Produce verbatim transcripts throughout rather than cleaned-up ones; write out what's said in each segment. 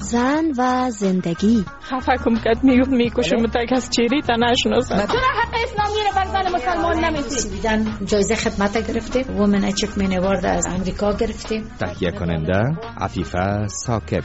زن و زندگی. خفه کم کد میگفت میکشم تا کس چیری تا نشناسم. چرا حق اسلامی رو بر زن مسلمان نمیدی؟ جایزه خدمت گرفتیم، وومن اچیومنت اوارد از امریکا گرفتیم. تهیه کننده عفیفه ثاقب.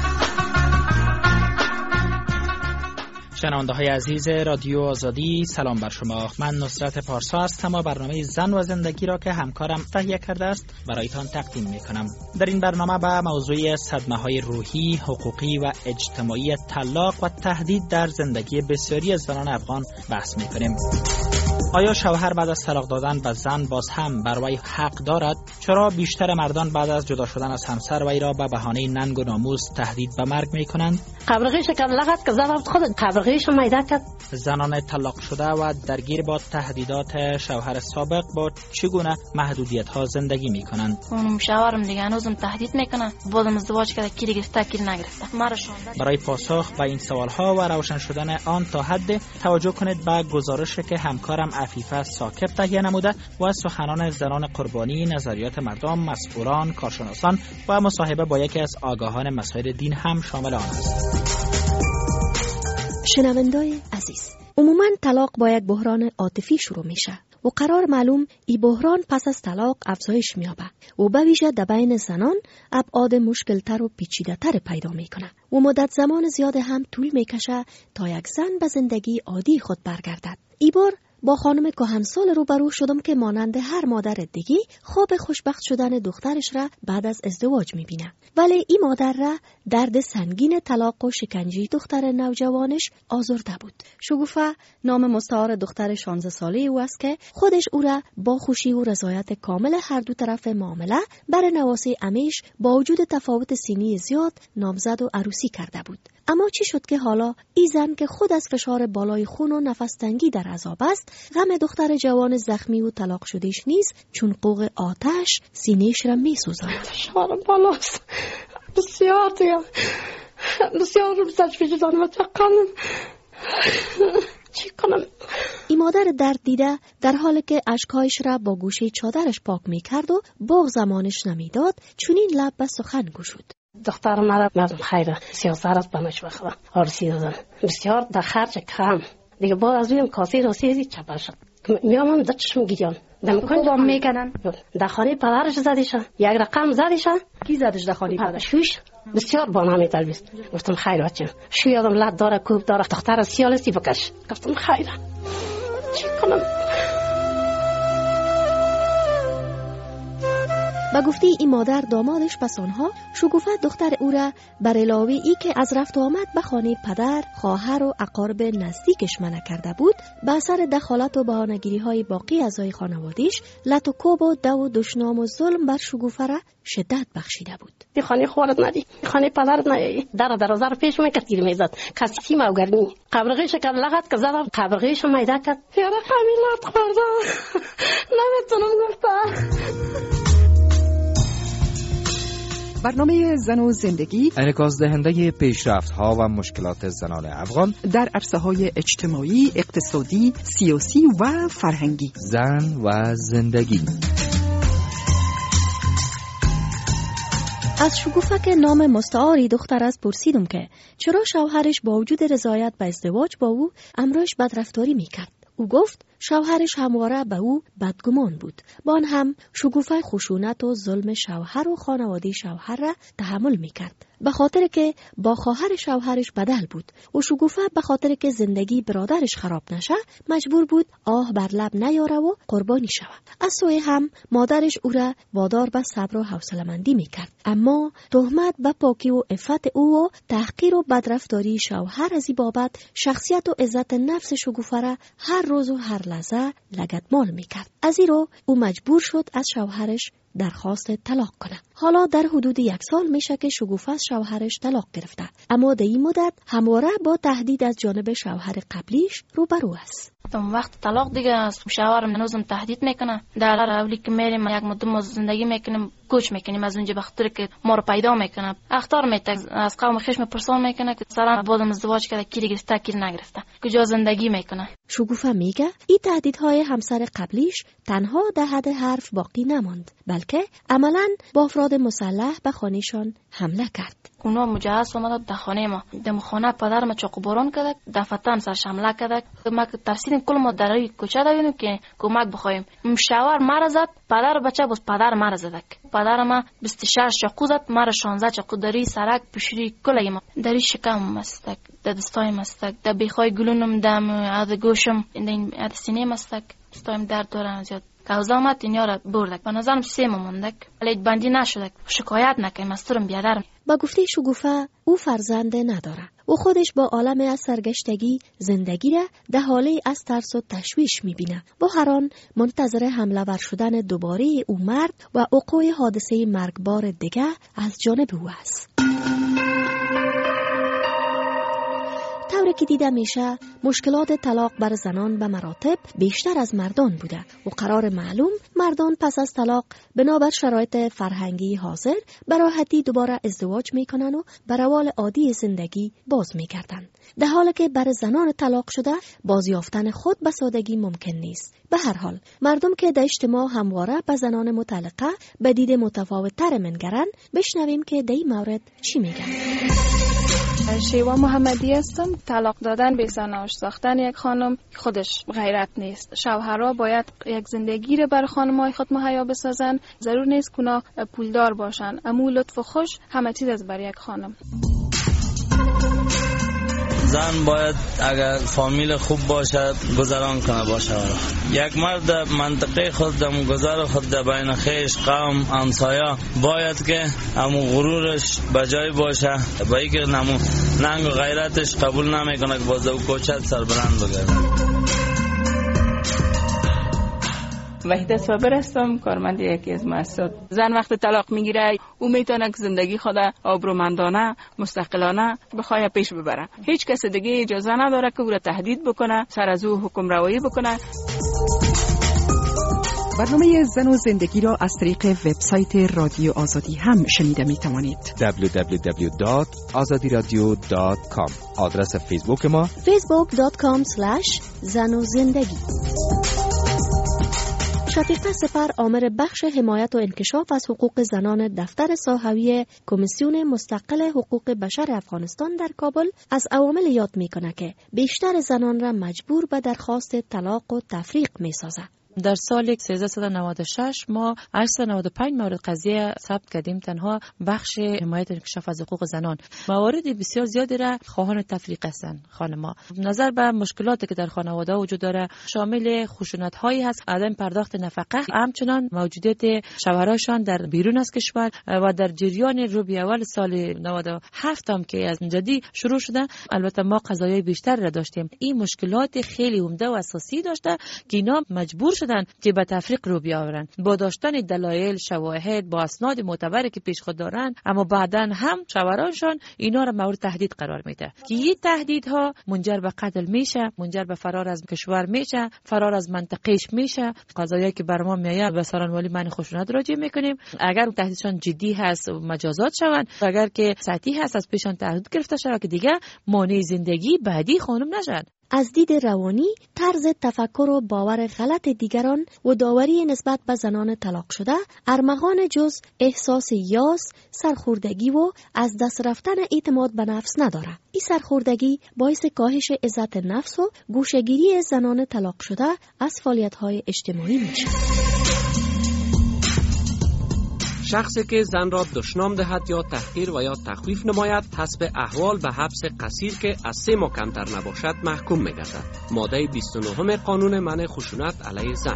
شنونده های عزیز رادیو آزادی، سلام بر شما. من نصرت پارسا هستم و برنامه زن و زندگی را که همکارم تهیه کرده است برایتان تقدیم می کنم. در این برنامه به موضوع صدمه های روحی، حقوقی و اجتماعی طلاق و تهدید در زندگی بسیاری از زنان افغان بحث می کنیم. آیا شوهر بعد از طلاق دادن به زن باز هم بر وی حق دارد؟ چرا بیشتر مردان بعد از جدا شدن از همسر وی را به بهانه ننگ و ناموس تهدید به مرگ می کنند؟ قبرغیش که لغت که زن خود قبرغیش میده کرد. زنان طلاق شده و درگیر با تهدیدات شوهر سابق با چگونه محدودیت ها زندگی می کنند؟ اونم شوهرم دیگه هنوزم تهدید میکنه. بازم ازدواج کرده کی گرفته کی نگرفته. مرا شونده. برای پاسخ به این سوال ها و روشن شدن آن تا حد توجه کنید به گزارشی که همکارم عفیفه ثاقب تهیه نموده و سخنان زنان قربانی، نظریات مردم، مسئولان، کارشناسان و مصاحبه با یکی از آگاهان مسائل دین هم شامل آن است. شنوندای عزیز، عموماً طلاق با یک بحران عاطفی شروع میشه و قرار معلوم این بحران پس از طلاق افزایش می‌یابد و به ویژه در بین زنان ابعاد مشکل‌تر و پیچیده‌تر پیدا می‌کنه و مدت زمان زیاد هم طول می‌کشه تا یک زن به زندگی عادی خود برگردد. این بار با خانم کهنسال روبرو شدم که مانند هر مادر دیگه خواب خوشبخت شدن دخترش را بعد از ازدواج میبینه، ولی این مادر را درد سنگین طلاق و شکنجه دختر نوجوانش آزرده بود. شگوفه نام مستعار دختر شانزده ساله او است که خودش او را با خوشی و رضایت کامل هر دو طرف معامله بر نواسه امیش با وجود تفاوت سنی زیاد نامزد و عروسی کرده بود. اما چی شد که حالا این زن که خود از فشار بالای خون و نفس تنگی در عذاب است، غم دختر جوان زخمی و طلاق شدهش نیز چون قوق آتش سینه‌اش را می‌سوزاند. فشار بالاست. بسیار دیگه. بسیار رو تشویش دارم و چقدرم. چی کنم؟ این مادر درد دیده در حالی که اشکهایش را با گوشه چادرش پاک می‌کرد و بغض زمانش نمیداد، چونین لب به سخن گشود. دختر مرا مردم خیره سیاست است بنش بخواه آرسی دادن بسیار در خرج کم دیگه با از رویم کاسی راسی چپر شد میامم در چشم گیریان دم کدام میکنن در خانه پدرش زدیشه یک رقم زدیشه. کی زدش در خانه پدرش؟ شوش بسیار با نامی تربیست. گفتم خیر بچم شو یادم لد داره کوب داره دختر سیالستی بکش. گفتم خیره چی کنم؟ با گفته این مادر دامادش پس آنها شگوفه دختر او را بر علاوه ای که از رفت و آمد به خانه پدر، خواهر و اقارب نزدیکش منع کرده بود، به اثر دخالت و بهانه‌گیری های باقی اعضای خانواده‌اش لط و کوب و دو و دشنام و ظلم بر شگوفه را شدت بخشیده بود. این خانه خورد ندی، خانه پدرت نه در دروازه رو پیش میکرد گیر میزد کسی سیم او گرمی قبرغیش که لغت که زدم قبرغیش میده کرد. یاره قمیلت خورده نمیتونم گفتم. برنامه زن و زندگی انعکاس دهنده پیشرفت‌ها و مشکلات زنان افغان در عرصه‌های اجتماعی، اقتصادی، سیاسی و فرهنگی. زن و زندگی. از شگوفه که نام مستعاری دختر از پرسیدم که چرا شوهرش با وجود رضایت به ازدواج با او امرش بدرفتاری میکرد. او گفت شوهرش همواره به او بدگمان بود. با آن هم شگوفه خشونت و ظلم شوهر و خانواده شوهر را تحمل میکرد، به خاطر که با خواهر شوهرش بدل بود و شگوفه به خاطر که زندگی برادرش خراب نشه مجبور بود آه بر لب نیاره و قربانی شود. از سوی هم مادرش او را وادار به صبر و حوصله‌مندی میکرد، اما تهمت به پاکی و عفت او و تحقیر و بدرفتاری شوهر از این بابت شخصیت و عزت نفس شگوفه را هر روز و هر لحظه لگدمال میکرد. از این رو او مجبور شد از شوهرش درخواست طلاق کنه. حالا در حدود یک سال میشه که شگوفه از شوهرش طلاق گرفته، اما در این مدت همواره با تهدید از جانب شوهر قبلیش روبرو است. اون وقت طلاق دیگه از شوهرم هنوزم تهدید میکنه. در اولی که میریم یک مدت ما زندگی میکنیم کوچ میکنیم از اونجا بخاطر که ما رو پیدا میکنه اختار میته از قوم خشم پرسان میکنه که سران بعدم ازدواج کرده کی گرفته کی نگرفته کجا زندگی میکنه. شگوفه میگه این تهدیدهای همسر قبلیش تنها در حد حرف باقی نماند، بلکه عملاً با افراد مسلح به خانه‌شان حمله کرد. اونا مجهز اومد در خانه ما. در خانه پدر ما چاقو باران کرد، دفتن سرش حمله کرد. ما ترسیدیم کل ما در روی کوچه دویدیم که کمک بخوایم. شوهر مرا زد، پدر بچه باز پدر مرا زد. پدر ما بیست و شش چاقو زد، مرا شانزده چاقو دری سرک پشری کل ما دری شکم مستک، در دستای مستک، در بیخای گلونم دم از گوشم، این از سینه مستک، دستایم درد دارن زیاد. کاوزامت اینیا را بردک. به نظرم سه ماندک. ولی بندی نشدک. شکایت نکنیم از ترم بیادرم. با گفته شگوفه او فرزنده نداره. او خودش با عالم از سرگشتگی زندگی را در حاله از ترس و تشویش میبینه. با هر آن منتظر حمله ور شدن دوباره او مرد و وقوع حادثه مرگبار دیگه از جانب او است. طوری که دیده میشه مشکلات طلاق بر زنان به مراتب بیشتر از مردان بوده و قرار معلوم مردان پس از طلاق بنابر شرایط فرهنگی حاضر به راحتی دوباره ازدواج میکنن و به روال عادی زندگی باز میگردن، در حالی که بر زنان طلاق شده بازیافتن خود به سادگی ممکن نیست. به هر حال مردم که در اجتماع همواره به زنان مطلقه به دید متفاوت تر منگرن، بشنویم که در این مورد چی میگن. شیوا محمدی هستم. طلاق دادن به زناش ساختن یک خانم خودش غیرت نیست. شوهرها باید یک زندگی رو بر خانمای خود مهیا بسازن. ضرور نیست کنا پولدار باشن، اما لطف و خوش همه چیز از بر یک خانم. زن باید اگر فامیل خوب باشد گذران کنه باشه. یک مرد منطقه خود دم گذر خود در بین خیش قوم همسایه باید که همو غرورش بجای باشه، با اینکه نمو ننگ و غیرتش قبول نمیکنه که باز او کوچت سربلند بگرده. وحیده صابر هستم، کارمند یکی از مؤسسات. زن وقت طلاق میگیره او میتونه که زندگی خود آبرومندانه مستقلانه بخواه پیش ببره. هیچ کس دیگه اجازه نداره که او را تهدید بکنه، سر از او حکم روایی بکنه. برنامه زن و زندگی را از طریق وبسایت رادیو آزادی هم شنیده می توانید. دبلیو دبلیو دبلیو دات آزادی رادیو دات کام. آدرس فیسبوک ما فیسبوک دات کام اسلش زن و زندگی. شفیقه سپر آمر بخش حمایت و انکشاف از حقوق زنان دفتر ساحوی کمیسیون مستقل حقوق بشر افغانستان در کابل از عوامل یاد میکنه که بیشتر زنان را مجبور به درخواست طلاق و تفریق میسازه. در سال سیزده نود و شش ما هشتصد و نود و پنج مورد قضیه ثبت کردیم، تنها بخش حمایت و انکشاف از حقوق زنان. موارد بسیار زیادی را خواهان تفریق هستند خانم‌ها. نظر به مشکلاتی که در خانواده وجود داره شامل خشونت‌هایی هست، عدم پرداخت نفقه، همچنان موجودیت شوهراشان در بیرون از کشور و در جریان ربع اول سال نود و هفت هم که از جدی شروع شده. البته ما قضایای بیشتر را داشتیم. این مشکلات خیلی عمده و اساسی داشته که اینا مجبور شدن که به تفریق رو بیاورن با داشتن دلایل، شواهد، با اسناد معتبری که پیش خود دارن، اما بعداً هم شوهرانشان اینا را مورد تهدید قرار میده که این تهدیدها منجر به قتل میشه، منجر به فرار از کشور میشه، فرار از منطقهش میشه. قضایی که بر ما میاد به سرانوالی من خشونت راجع میکنیم. اگر تهدیدشان جدی هست مجازات شوند، اگر که سطحی هست از پیشان تهدید گرفته شود که دیگه مانع زندگی بعدی خانم نشد. از دید روانی، طرز تفکر و باور غلط دیگران و داوری نسبت به زنان طلاق شده ارمغان جز احساس یاس، سرخوردگی و از دست رفتن اعتماد به نفس نداره. این سرخوردگی باعث کاهش عزت نفس و گوشه‌گیری زنان طلاق شده از فعالیت‌های اجتماعی میشه. شخصی که زن را دشنام دهد یا تحقیر و یا تخویف نماید حسب احوال به حبس قصیر که از سه ماه کمتر نباشد محکوم می‌گردد. ماده بیست و نه قانون منع خشونت علیه زن.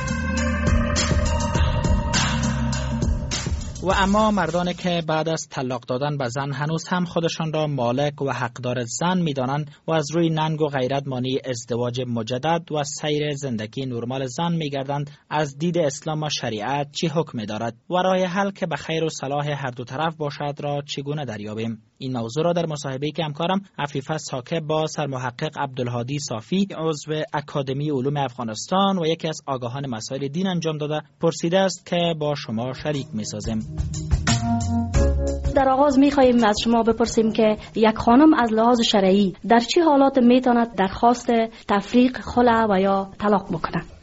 و اما مردانی که بعد از طلاق دادن به زن هنوز هم خودشان را مالک و حقدار زن می‌دانند و از روی ننگ و غیرت مانع ازدواج مجدد و سیر زندگی نرمال زن می‌گردند، از دید اسلام و شریعت چه حکم دارد و راه حل که به خیر و صلاح هر دو طرف باشد را چگونه دریابیم؟ این موضوع را در مصاحبه‌ای که همکارم عفیفه ساکب با سرمحقق عبدالهادی صافی عضو اکادمی علوم افغانستان و یکی از آگاهان مسائل دین انجام داده پرسیده است که با شما شریک می‌سازیم. در آغاز می‌خواهیم از شما بپرسیم که یک خانم از لحاظ شرعی در چه حالات میتواند درخواست تفریق، خلع و یا طلاق بکنه؟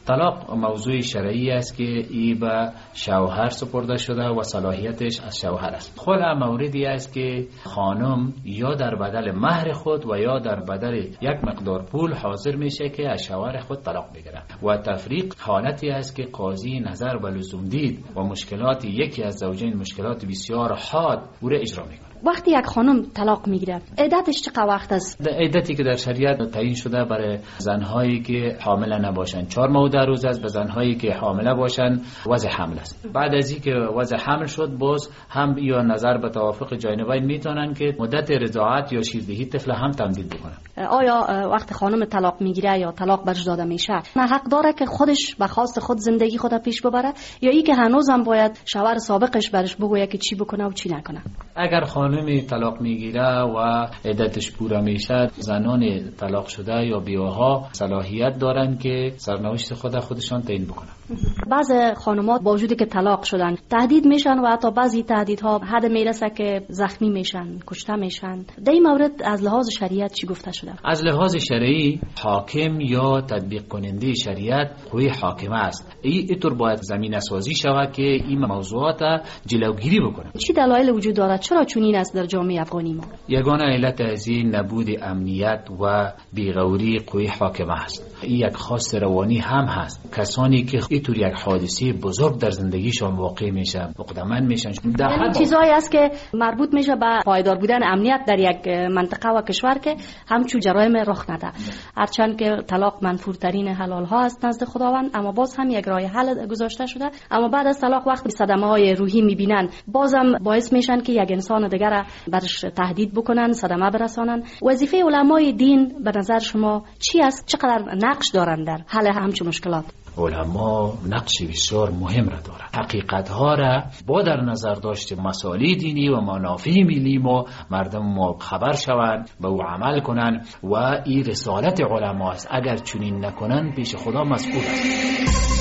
طلاق موضوع شرعی است که ای به شوهر سپرده شده و صلاحیتش از شوهر است. خلع موردی است که خانم یا در بدل مهر خود و یا در بدل یک مقدار پول حاضر میشه که از شوهر خود طلاق بگیره و تفریق حالتی است که قاضی نظر به لزوم دید و مشکلات یکی از زوجین مشکلات بسیار حاد او را اجرا میکنه. وقتی یک خانم طلاق میگیره عدتش چقدر وقت است؟ عدتی که در شریعت تعیین شده برای زنهایی که حامله نباشند چهار ماه و ده روز است، به زنهایی که حامله باشند وضع حمل است. بعد از اینکه وضع حمل شد باز هم یا نظر به توافق جانبین میتونن که مدت رضاعت یا شیردهی طفل هم تمدید بکنن. آیا وقتی خانم طلاق میگیره یا طلاق برش داده میشه نه حق داره که خودش به خواست خود زندگی خود پیش ببره یا ای که هنوز هم باید شوهر سابقش برش بگوید که چی بکنه و چی نکنه؟ اگر خانمی طلاق میگیره و عدتش پوره میشه، زنان طلاق شده یا بیواها صلاحیت دارن که سرنوشت خود خودشان تعیین بکنن. بعض خانمات با وجودی که طلاق شدن تهدید میشن و حتی بعضی تهدیدها حد میرسه که زخمی میشن، کشته میشن. در این مورد از لحاظ شریعت چی گفته شده؟ از لحاظ شرعی حاکم یا تطبیق کننده شریعت قوی حاکمه است. ای اینطور باید زمینه سازی شود که این موضوعات جلوگیری بکنه. چی دلایل وجود دارد چرا چنین است در جامعه افغانی ما؟ یگانه علت از این نبود امنیت و بیغوری قوی حاکمه است. این یک خواست روانی هم هست. کسانی که اینطور یک حادثه بزرگ در زندگیشان واقع میشه مقدمن میشن. یعنی چیزایی است که مربوط میشه به پایدار بودن امنیت در یک منطقه و کشور که همچون جرایم رخ نده. هرچند که طلاق منفورترین حلال ها است نزد خداوند، اما باز هم یک راه حل گذاشته شده. اما بعد از طلاق وقتی صدمه های روحی میبینن بازم باعث میشن که یک انسان دیگر برش تهدید بکنن، صدمه برسانن. وظیفه علمای دین به نظر شما چی است؟ چقدر نقش دارن در حل همچون مشکلات؟ علما نقش بسیار مهم را دارند. حقیقت ها را با در نظر داشت مسائل دینی و منافع ملی ما مردم ما خبر شوند، به او عمل کنند و این رسالت علما است. اگر چنین نکنند پیش خدا مسئول است.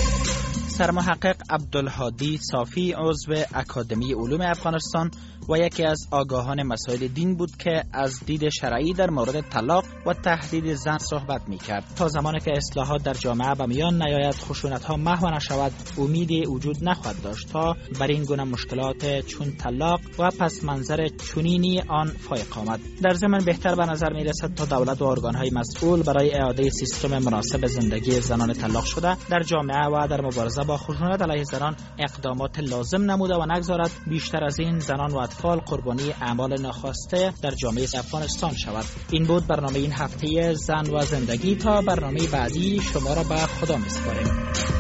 سرمحقق عبدالهادی صافی عضو اکادمی علوم افغانستان و یکی از آگاهان مسائل دین بود که از دید شرعی در مورد طلاق و تهدید زن صحبت می‌کرد. تا زمانی که اصلاحات در جامعه به میان نیاید، خشونت‌ها محو نشود، امیدی وجود نخواهد داشت تا بر این گونه مشکلات چون طلاق و پس منظر چنینی آن فائق آمد. در ضمن بهتر به نظر می‌رسد تا دولت و ارگان‌های مسئول برای اعاده سیستم مناسب زندگی زنان طلاق شده در جامعه و در مبارزه با خشونت علیه زنان اقدامات لازم نموده و نگذارد بیشتر از این زنان و اطفال قربانی اعمال ناخواسته در جامعه افغانستان شود. این بود برنامه این هفته زن و زندگی. تا برنامه بعدی شما را به خدا می‌سپاریم.